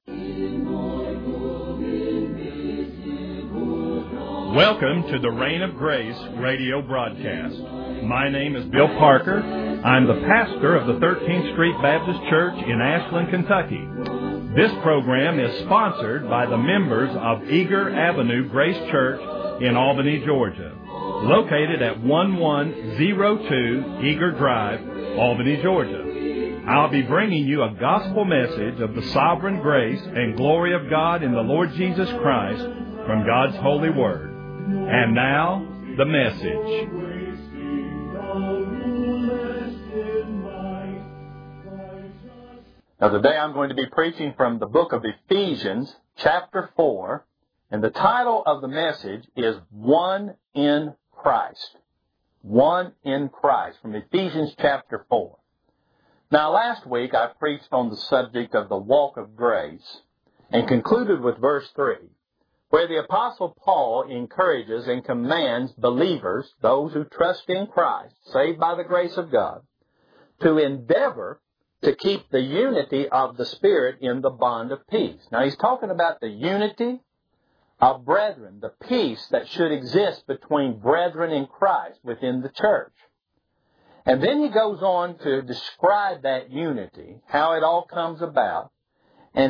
Welcome to the Reign of Grace radio broadcast. My name is Bill Parker. I'm the pastor of the 13th Street Baptist Church in Ashland, Kentucky. This program is sponsored by the members of Eager Avenue Grace Church in Albany, Georgia, located at 1102 Eager Drive, Albany, Georgia. I'll be bringing you a gospel message of the sovereign grace and glory of God in the Lord Jesus Christ from God's holy word. And now, the message. Now today I'm going to be preaching from the book of Ephesians, chapter 4, and the title of the message is One in Christ. One in Christ, from Ephesians chapter 4. Now last week I preached on the subject of the walk of grace and concluded with verse 3. Where the Apostle Paul encourages and commands believers, those who trust in Christ, saved by the grace of God, to endeavor to keep the unity of the Spirit in the bond of peace. Now he's talking about the unity of brethren, the peace that should exist between brethren in Christ within the church. And then he goes on to describe that unity, how it all comes about, and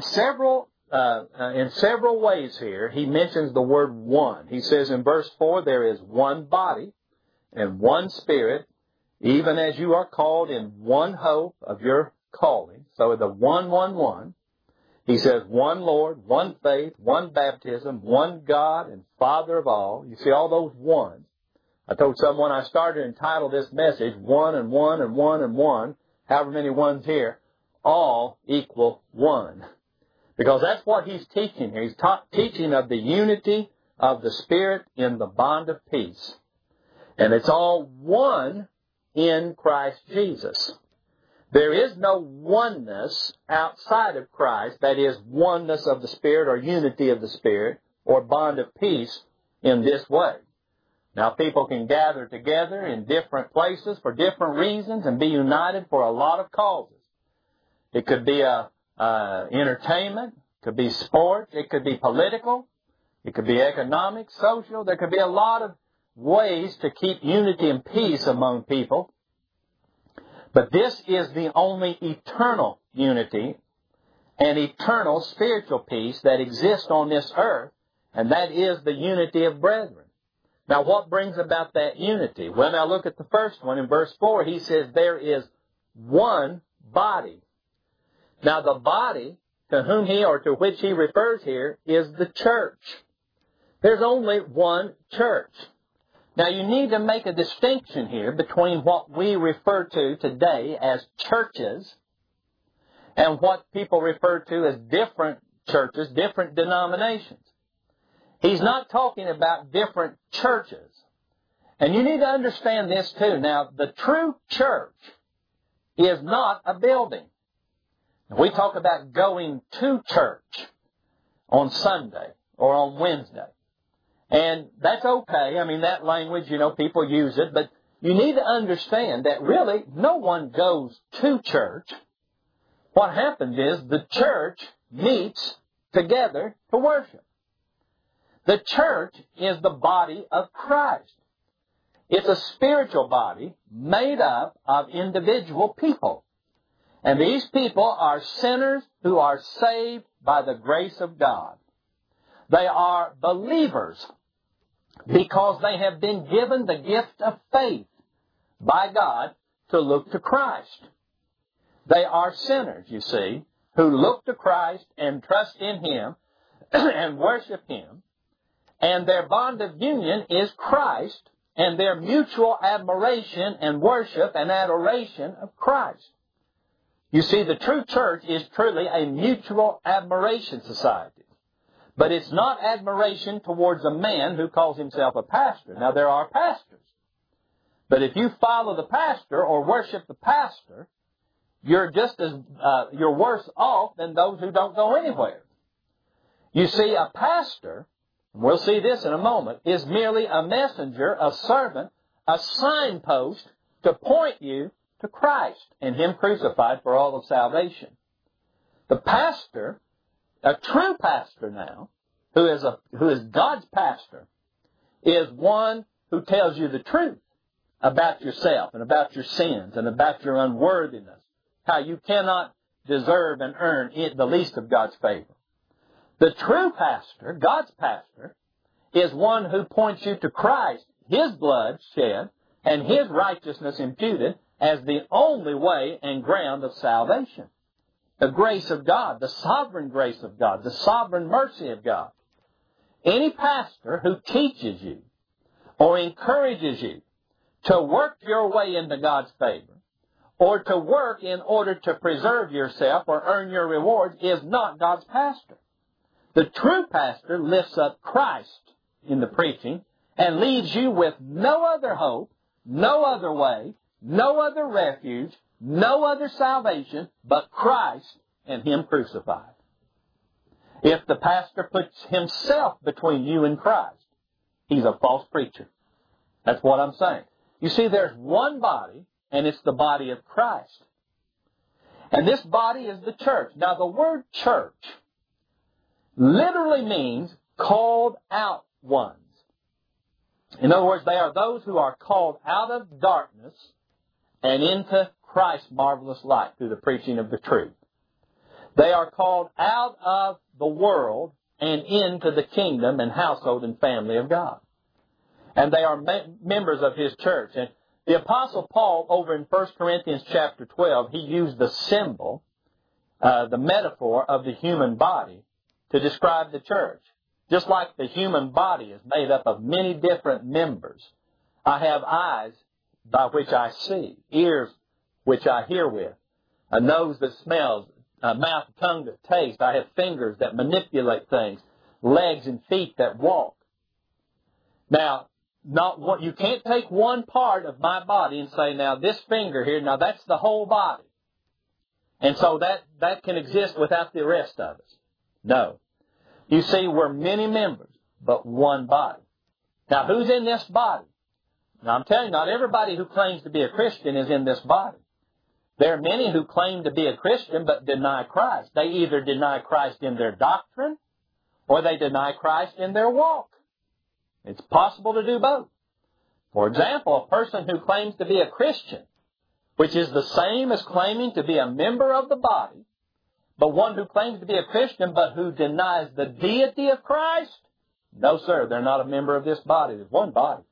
in several ways here, he mentions the word one. He says in verse 4, there is one body and one Spirit, even as you are called in one hope of your calling. So the one. He says one Lord, one faith, one baptism, one God and Father of all. You see all those ones. I told someone I started to entitle this message, one and one and one and one, however many ones here, all equal one. Because that's what he's teaching here. He's teaching of the unity of the Spirit in the bond of peace. And it's all one in Christ Jesus. There is no oneness outside of Christ, that is, oneness of the Spirit or unity of the Spirit or bond of peace in this way. Now, people can gather together in different places for different reasons and be united for a lot of causes. It could be entertainment, it could be sports, it could be political, it could be economic, social. There could be a lot of ways to keep unity and peace among people. But this is the only eternal unity and eternal spiritual peace that exists on this earth, and that is the unity of brethren. Now, what brings about that unity? Well, now look at the first one. In verse 4, he says there is one body. Now, the body to whom to which he refers here is the church. There's only one church. Now, you need to make a distinction here between what we refer to today as churches and what people refer to as different churches, different denominations. He's not talking about different churches. And you need to understand this too. Now, the true church is not a building. We talk about going to church on Sunday or on Wednesday. And that's okay. I mean, that language, people use it. But you need to understand that really no one goes to church. What happens is the church meets together to worship. The church is the body of Christ. It's a spiritual body made up of individual people. And these people are sinners who are saved by the grace of God. They are believers because they have been given the gift of faith by God to look to Christ. They are sinners, you see, who look to Christ and trust in Him and worship Him. And their bond of union is Christ and their mutual admiration and worship and adoration of Christ. You see, the true church is truly a mutual admiration society. But it's not admiration towards a man who calls himself a pastor. Now, there are pastors. But if you follow the pastor or worship the pastor, you're you're worse off than those who don't go anywhere. You see, a pastor, and we'll see this in a moment, is merely a messenger, a servant, a signpost to point you to Christ and Him crucified for all of salvation. The pastor A true pastor now, who is God's pastor, is one who tells you the truth about yourself and about your sins and about your unworthiness, how you cannot deserve and earn the least of God's favor. The true pastor, God's pastor, is one who points you to Christ, His blood shed, and His righteousness imputed as the only way and ground of salvation. The grace of God, the sovereign grace of God, the sovereign mercy of God. Any pastor who teaches you or encourages you to work your way into God's favor or to work in order to preserve yourself or earn your rewards is not God's pastor. The true pastor lifts up Christ in the preaching and leaves you with no other hope, no other way, no other refuge, no other salvation but Christ and Him crucified. If the pastor puts himself between you and Christ, he's a false preacher. That's what I'm saying. You see, there's one body, and it's the body of Christ. And this body is the church. Now, the word church literally means called out ones. In other words, they are those who are called out of darkness and into Christ's marvelous light through the preaching of the truth. They are called out of the world and into the kingdom and household and family of God. And they are members of His church. And the Apostle Paul, over in 1 Corinthians chapter 12, he used the symbol, the metaphor of the human body to describe the church. Just like the human body is made up of many different members. I have eyes by which I see, ears which I hear with, a nose that smells, a mouth, tongue that tastes. I have fingers that manipulate things, legs and feet that walk. Now, you can't take one part of my body and say, now this finger here, now that's the whole body. And so that can exist without the rest of us. No. You see, we're many members, but one body. Now, who's in this body? Now, I'm telling you, not everybody who claims to be a Christian is in this body. There are many who claim to be a Christian but deny Christ. They either deny Christ in their doctrine or they deny Christ in their walk. It's possible to do both. For example, a person who claims to be a Christian, which is the same as claiming to be a member of the body, but one who claims to be a Christian but who denies the deity of Christ, no, sir, they're not a member of this body. There's one body.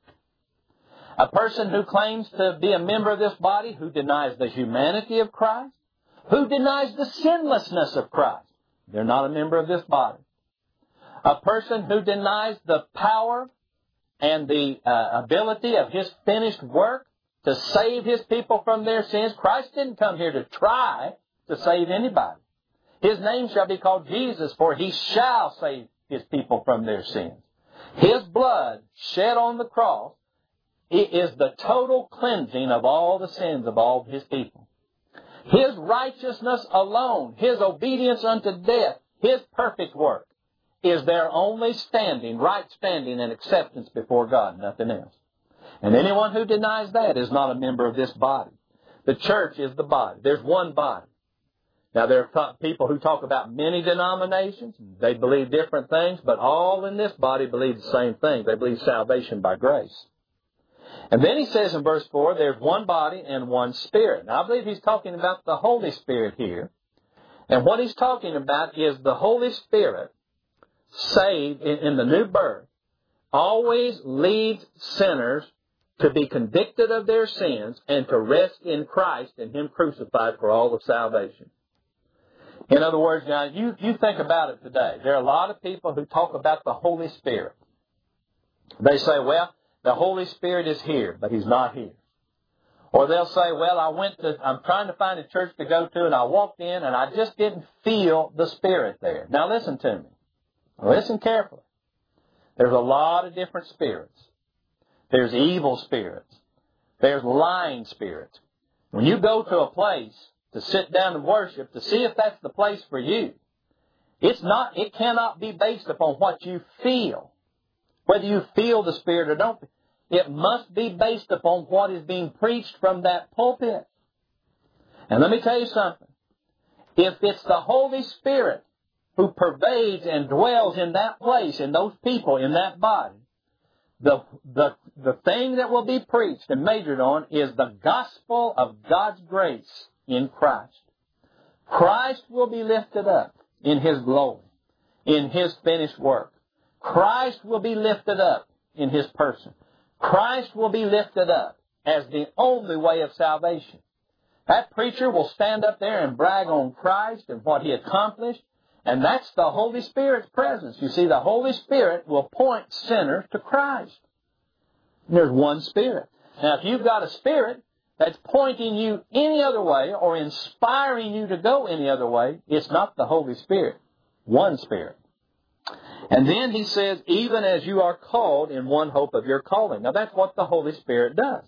A person who claims to be a member of this body who denies the humanity of Christ, who denies the sinlessness of Christ, they're not a member of this body. A person who denies the power and the ability of His finished work to save His people from their sins. Christ didn't come here to try to save anybody. His name shall be called Jesus, for He shall save His people from their sins. His blood shed on the cross is the total cleansing of all the sins of all His people. His righteousness alone, His obedience unto death, His perfect work is their only standing, right standing and acceptance before God, nothing else. And anyone who denies that is not a member of this body. The church is the body. There's one body. Now, there are people who talk about many denominations. They believe different things, but all in this body believe the same thing. They believe salvation by grace. And then he says in verse 4, there's one body and one Spirit. Now, I believe he's talking about the Holy Spirit here. And what he's talking about is the Holy Spirit, saved in the new birth, always leads sinners to be convicted of their sins and to rest in Christ and Him crucified for all of salvation. In other words, now, you think about it today. There are a lot of people who talk about the Holy Spirit. They say, well, the Holy Spirit is here, but He's not here. Or they'll say, well, I'm trying to find a church to go to, and I walked in, and I just didn't feel the Spirit there. Now, listen to me. Listen carefully. There's a lot of different spirits. There's evil spirits. There's lying spirits. When you go to a place to sit down and worship, to see if that's the place for you, it cannot be based upon what you feel. Whether you feel the Spirit or don't. It must be based upon what is being preached from that pulpit. And let me tell you something. If it's the Holy Spirit who pervades and dwells in that place, in those people, in that body, the thing that will be preached and majored on is the gospel of God's grace in Christ. Christ will be lifted up in His glory, in His finished work. Christ will be lifted up in His person. Christ will be lifted up as the only way of salvation. That preacher will stand up there and brag on Christ and what He accomplished, and that's the Holy Spirit's presence. You see, the Holy Spirit will point sinners to Christ. There's one Spirit. Now, if you've got a Spirit that's pointing you any other way or inspiring you to go any other way, it's not the Holy Spirit. One Spirit. And then he says, even as you are called in one hope of your calling. Now, that's what the Holy Spirit does.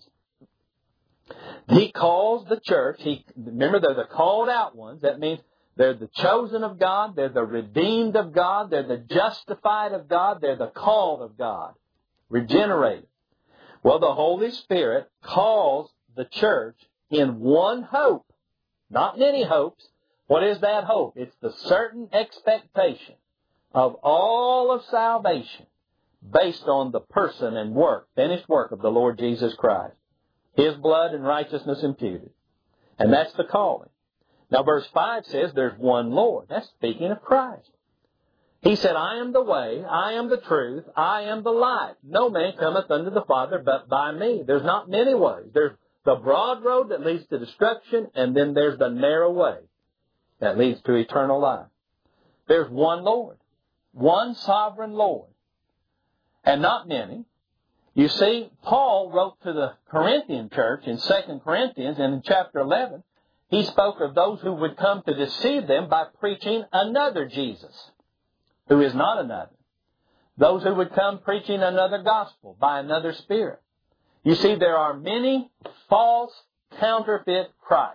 He calls the church. Remember, they're the called out ones. That means they're the chosen of God. They're the redeemed of God. They're the justified of God. They're the called of God. Regenerated. Well, the Holy Spirit calls the church in one hope. Not many hopes. What is that hope? It's the certain expectation of all of salvation based on the person and work, finished work of the Lord Jesus Christ. His blood and righteousness imputed. And that's the calling. Now, verse 5 says there's one Lord. That's speaking of Christ. He said, I am the way, I am the truth, I am the life. No man cometh unto the Father but by me. There's not many ways. There's the broad road that leads to destruction, and then there's the narrow way that leads to eternal life. There's one Lord. One sovereign Lord. And not many. You see, Paul wrote to the Corinthian church in 2 Corinthians, and in chapter 11, he spoke of those who would come to deceive them by preaching another Jesus, who is not another. Those who would come preaching another gospel by another Spirit. You see, there are many false counterfeit Christ.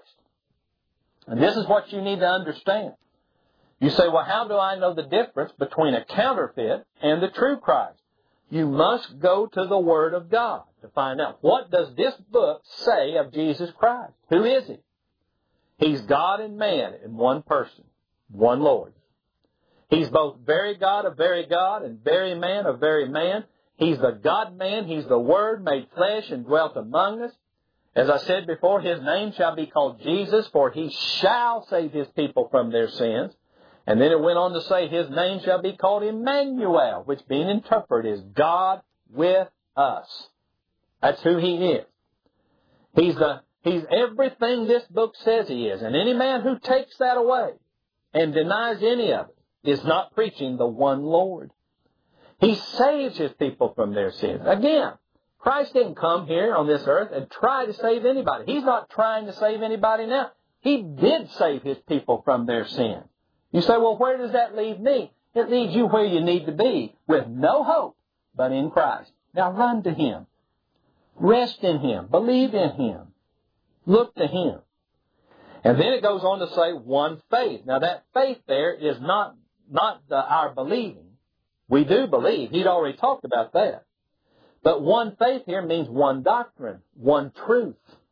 And this is what you need to understand. You say, well, how do I know the difference between a counterfeit and the true Christ? You must go to the Word of God to find out, what does this book say of Jesus Christ? Who is He? He's God and man in one person, one Lord. He's both very God of very God and very man of very man. He's the God-man. He's the Word made flesh and dwelt among us. As I said before, His name shall be called Jesus, for He shall save His people from their sins. And then it went on to say, His name shall be called Emmanuel, which being interpreted is God with us. That's who He is. He's everything this book says He is. And any man who takes that away and denies any of it is not preaching the one Lord. He saves His people from their sins. Again, Christ didn't come here on this earth and try to save anybody. He's not trying to save anybody now. He did save His people from their sins. You say, well, where does that leave me? It leaves you where you need to be, with no hope but in Christ. Now run to Him. Rest in Him. Believe in Him. Look to Him. And then it goes on to say one faith. Now that faith there is not our believing. We do believe. He'd already talked about that. But one faith here means one doctrine, one truth.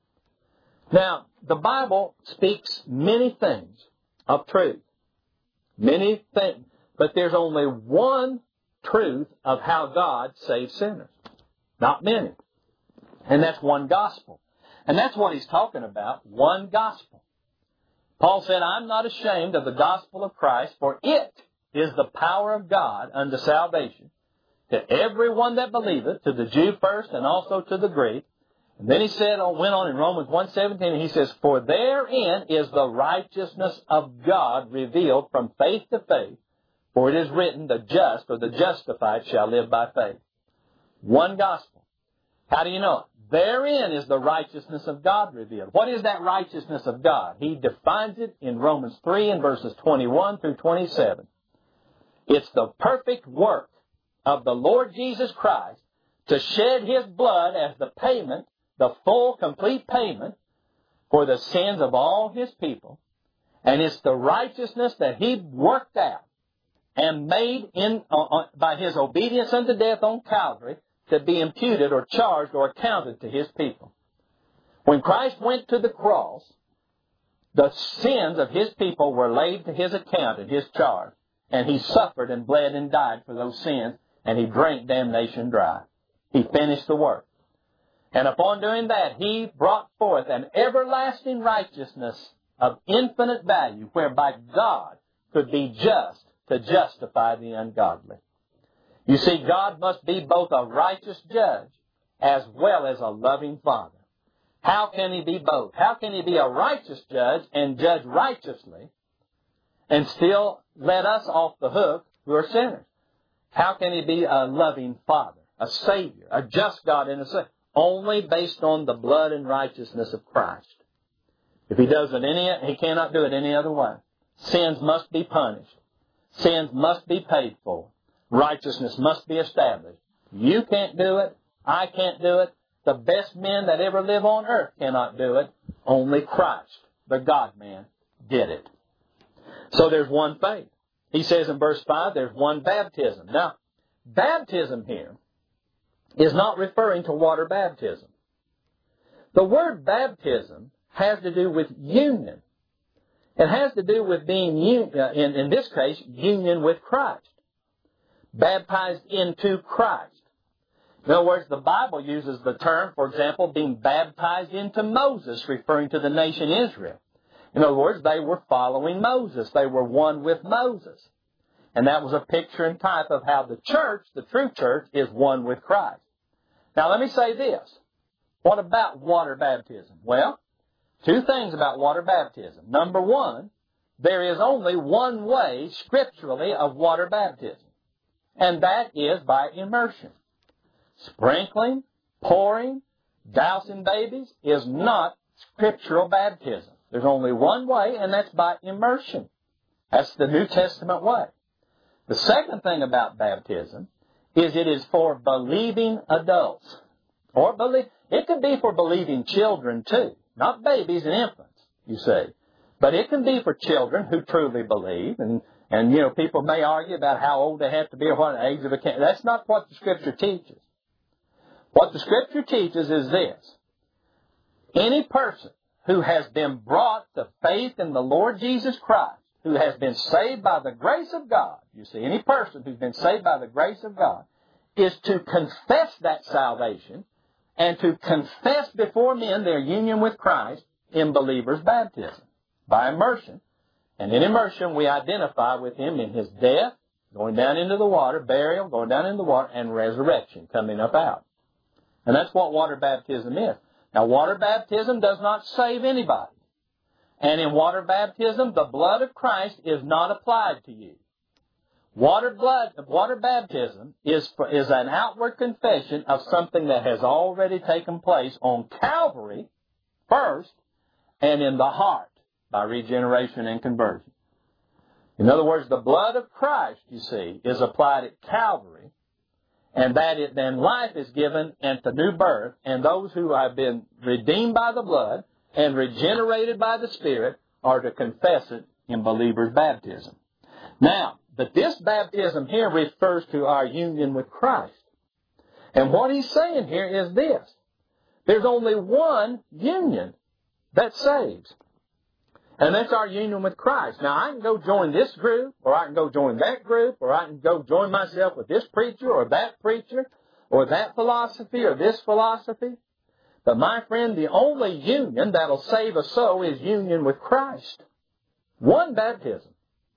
Now, the Bible speaks many things of truth. Many things. But there's only one truth of how God saves sinners. Not many. And that's one gospel. And that's what he's talking about, one gospel. Paul said, I'm not ashamed of the gospel of Christ, for it is the power of God unto salvation to everyone that believeth, to the Jew first and also to the Greek. And then he said, went on in Romans 1:17, and he says, for therein is the righteousness of God revealed from faith to faith, for it is written, the just or the justified shall live by faith. One gospel. How do you know it? Therein is the righteousness of God revealed. What is that righteousness of God? He defines it in Romans 3 and verses 21 through 27. It's the perfect work of the Lord Jesus Christ to shed His blood as the payment, the full, complete payment for the sins of all His people. And it's the righteousness that He worked out and made by His obedience unto death on Calvary to be imputed or charged or accounted to His people. When Christ went to the cross, the sins of His people were laid to His account and His charge. and He suffered and bled and died for those sins, and He drank damnation dry. He finished the work. And upon doing that, He brought forth an everlasting righteousness of infinite value, whereby God could be just to justify the ungodly. You see, God must be both a righteous judge as well as a loving Father. How can He be both? How can He be a righteous judge and judge righteously and still let us off the hook who are sinners? How can He be a loving Father, a Savior, a just God and a Savior? Only based on the blood and righteousness of Christ. If He does it He cannot do it any other way. Sins must be punished. Sins must be paid for. Righteousness must be established. You can't do it. I can't do it. The best men that ever live on earth cannot do it. Only Christ, the God-man, did it. So there's one faith. He says in verse 5, there's one baptism. Now, baptism here is not referring to water baptism. The word baptism has to do with union. It has to do with being, in this case, union with Christ. Baptized into Christ. In other words, the Bible uses the term, for example, being baptized into Moses, referring to the nation Israel. In other words, they were following Moses. They were one with Moses. And that was a picture and type of how the church, the true church, is one with Christ. Now let me say this. What about water baptism? Well, two things about water baptism. Number one, there is only one way scripturally of water baptism. And that is by immersion. Sprinkling, pouring, dousing babies is not scriptural baptism. There's only one way, and that's by immersion. That's the New Testament way. The second thing about baptism is it is for believing adults. It could be for believing children too. Not babies and infants, you see. But it can be for children who truly believe. And people may argue about how old they have to be or what age of a kid. That's not what the Scripture teaches. What the Scripture teaches is this. Any person who has been brought to faith in the Lord Jesus Christ, who has been saved by the grace of God, you see, any person who's been saved by the grace of God, is to confess that salvation and to confess before men their union with Christ in believers' baptism, by immersion. And in immersion, we identify with Him in His death, going down into the water, burial, going down into the water, and resurrection, coming up out. And that's what water baptism is. Now, water baptism does not save anybody. And in water baptism, the blood of Christ is not applied to you. Water baptism is an outward confession of something that has already taken place on Calvary first and in the heart by regeneration and conversion. In other words, the blood of Christ, you see, is applied at Calvary, and then life is given at the new birth, and those who have been redeemed by the blood and regenerated by the Spirit are to confess it in believers' baptism. Now, but this baptism here refers to our union with Christ. And what he's saying here is this. There's only one union that saves. And that's our union with Christ. Now, I can go join this group, or I can go join that group, or I can go join myself with this preacher, or that philosophy, or this philosophy. But my friend, the only union that'll save a soul is union with Christ. One baptism.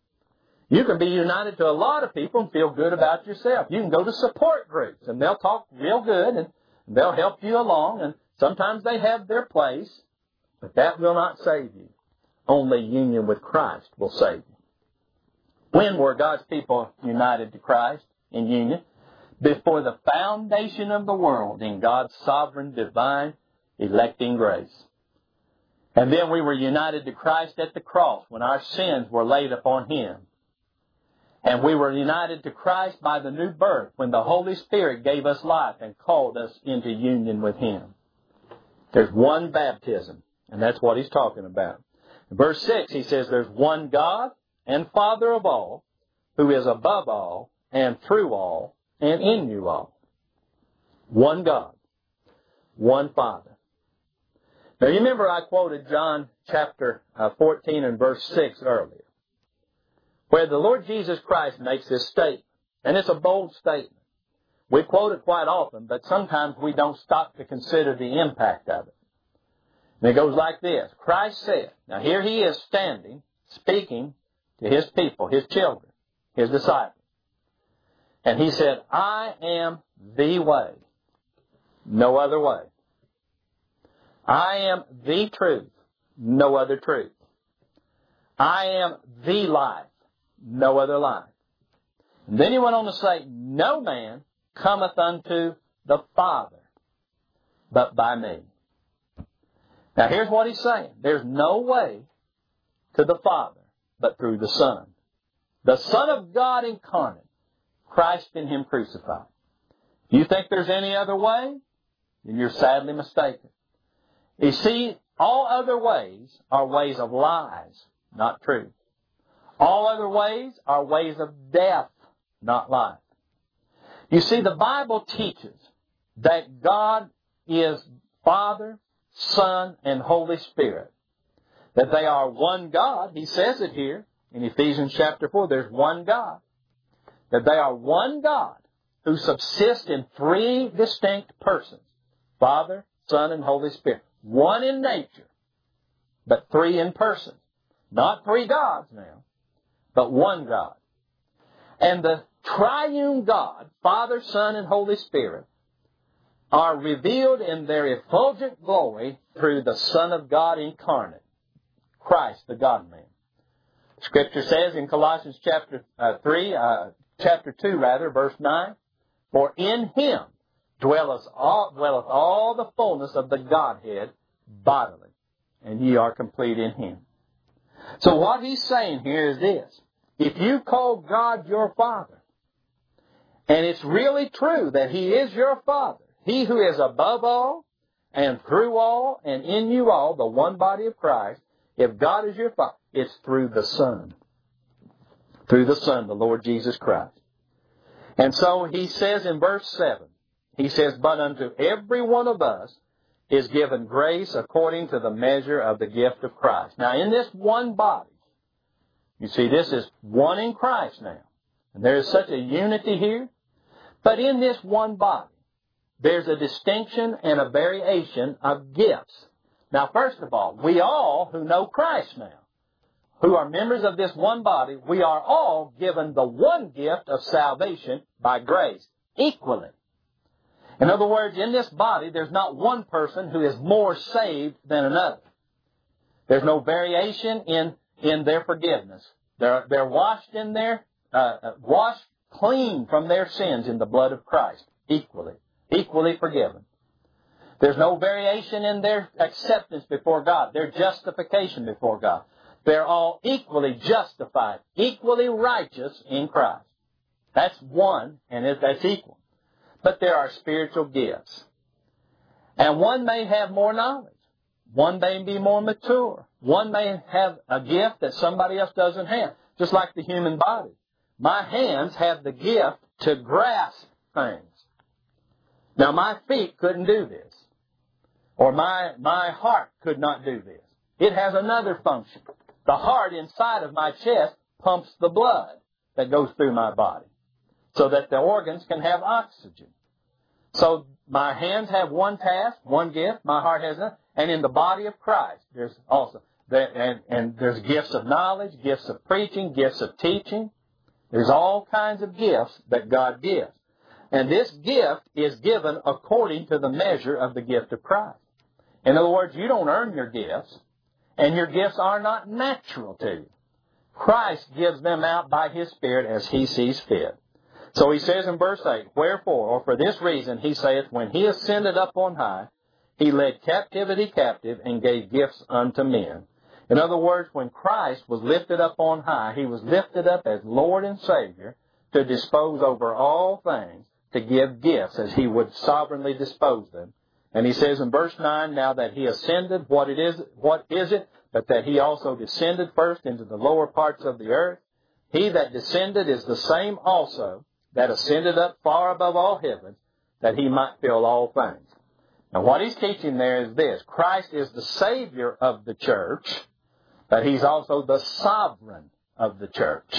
You can be united to a lot of people and feel good about yourself. You can go to support groups, and they'll talk real good, and they'll help you along, and sometimes they have their place, but that will not save you. Only union with Christ will save you. When were God's people united to Christ in union? Before the foundation of the world, in God's sovereign, divine, electing grace. And then we were united to Christ at the cross when our sins were laid upon Him. And we were united to Christ by the new birth when the Holy Spirit gave us life and called us into union with Him. There's one baptism, and that's what he's talking about. In verse 6, he says, there's one God and Father of all, who is above all, and through all, and in you all. One God, one Father. Now, you remember I quoted John chapter 14 and verse 6 earlier. where the Lord Jesus Christ makes this statement. And it's a bold statement. We quote it quite often, but sometimes we don't stop to consider the impact of it. And it goes like this. Christ said, now here He is standing, speaking to His people, His children, His disciples. And He said, I am the way, no other way. I am the truth, no other truth. I am the life, no other life. And then He went on to say, no man cometh unto the Father but by me. Now here's what He's saying. There's no way to the Father but through the Son. The Son of God incarnate, Christ in Him crucified. You think there's any other way? Then you're sadly mistaken. You see, all other ways are ways of lies, not truth. All other ways are ways of death, not life. You see, the Bible teaches that God is Father, Son, and Holy Spirit. That they are one God. He says it here in Ephesians chapter 4. There's one God. That they are one God who subsist in three distinct persons. Father, Son, and Holy Spirit. One in nature, but three in person. Not three gods now, but one God. And the triune God, Father, Son, and Holy Spirit, are revealed in their effulgent glory through the Son of God incarnate, Christ, the God-man. Scripture says in Colossians chapter 2, verse 9, for in Him dwelleth all the fullness of the Godhead bodily, and ye are complete in Him. So what He's saying here is this. If you call God your Father, and it's really true that He is your Father, He who is above all, and through all, and in you all, the one body of Christ, if God is your Father, it's through the Son. Through the Son, the Lord Jesus Christ. And so He says in verse 7, He says, but unto every one of us is given grace according to the measure of the gift of Christ. Now in this one body, you see this is one in Christ now. And there is such a unity here. But in this one body, there's a distinction and a variation of gifts. Now first of all, we all who know Christ now, who are members of this one body, we are all given the one gift of salvation by grace, equally. In other words, in this body, there's not one person who is more saved than another. There's no variation in their forgiveness. They're washed in washed clean from their sins in the blood of Christ, equally forgiven. There's no variation in their acceptance before God, their justification before God. They're all equally justified, equally righteous in Christ. That's one, and that's equal. But there are spiritual gifts. And one may have more knowledge. One may be more mature. One may have a gift that somebody else doesn't have. Just like the human body. My hands have the gift to grasp things. Now my feet couldn't do this. Or my heart could not do this. It has another function. The heart inside of my chest pumps the blood that goes through my body so that the organs can have oxygen. So my hands have one task, one gift. My heart has another. And in the body of Christ, there's also there's gifts of knowledge, gifts of preaching, gifts of teaching. There's all kinds of gifts that God gives. And this gift is given according to the measure of the gift of Christ. In other words, you don't earn your gifts, and your gifts are not natural to you. Christ gives them out by His Spirit as He sees fit. So He says in verse 8, wherefore, or for this reason, He saith, when He ascended up on high, He led captivity captive and gave gifts unto men. In other words, when Christ was lifted up on high, He was lifted up as Lord and Savior to dispose over all things, to give gifts as He would sovereignly dispose them. And He says in verse 9, now that He ascended, what is it? But that He also descended first into the lower parts of the earth. He that descended is the same also that ascended up far above all heavens, that He might fill all things. Now what He's teaching there is this. Christ is the Savior of the church, but He's also the sovereign of the church.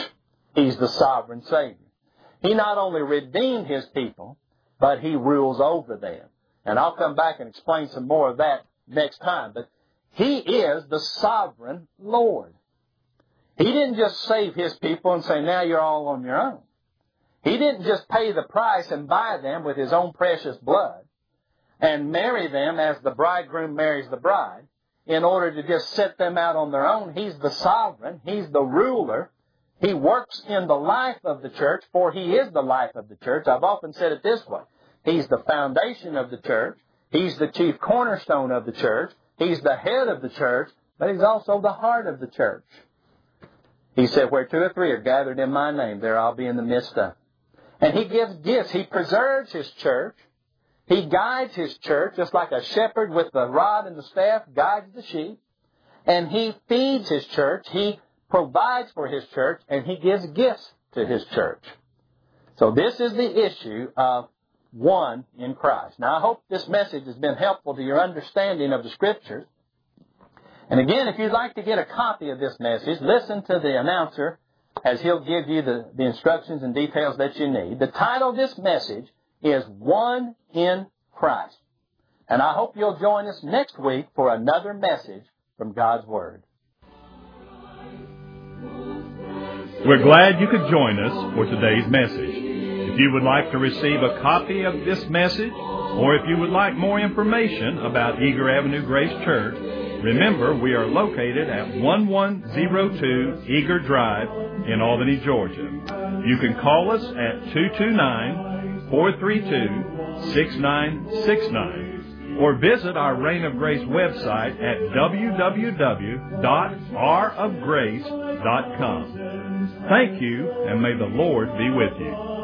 He's the sovereign Savior. He not only redeemed His people, but He rules over them. And I'll come back and explain some more of that next time. But He is the sovereign Lord. He didn't just save His people and say, now you're all on your own. He didn't just pay the price and buy them with His own precious blood and marry them as the bridegroom marries the bride in order to just set them out on their own. He's the sovereign. He's the ruler. He works in the life of the church, for He is the life of the church. I've often said it this way. He's the foundation of the church. He's the chief cornerstone of the church. He's the head of the church, but He's also the heart of the church. He said, where 2 or 3 are gathered in My name, there I'll be in the midst of. And He gives gifts. He preserves His church. He guides His church, just like a shepherd with the rod and the staff guides the sheep. And He feeds His church. He provides for His church, and He gives gifts to His church. So this is the issue of one in Christ. Now, I hope this message has been helpful to your understanding of the Scriptures. And again, if you'd like to get a copy of this message, listen to the announcer as he'll give you the instructions and details that you need. The title of this message is One in Christ. And I hope you'll join us next week for another message from God's Word. We're glad you could join us for today's message. If you would like to receive a copy of this message, or if you would like more information about Eager Avenue Grace Church, remember we are located at 1102 Eager Drive in Albany, Georgia. You can call us at 229-432-6969 or visit our Reign of Grace website at www.rofgrace.com. Thank you, and may the Lord be with you.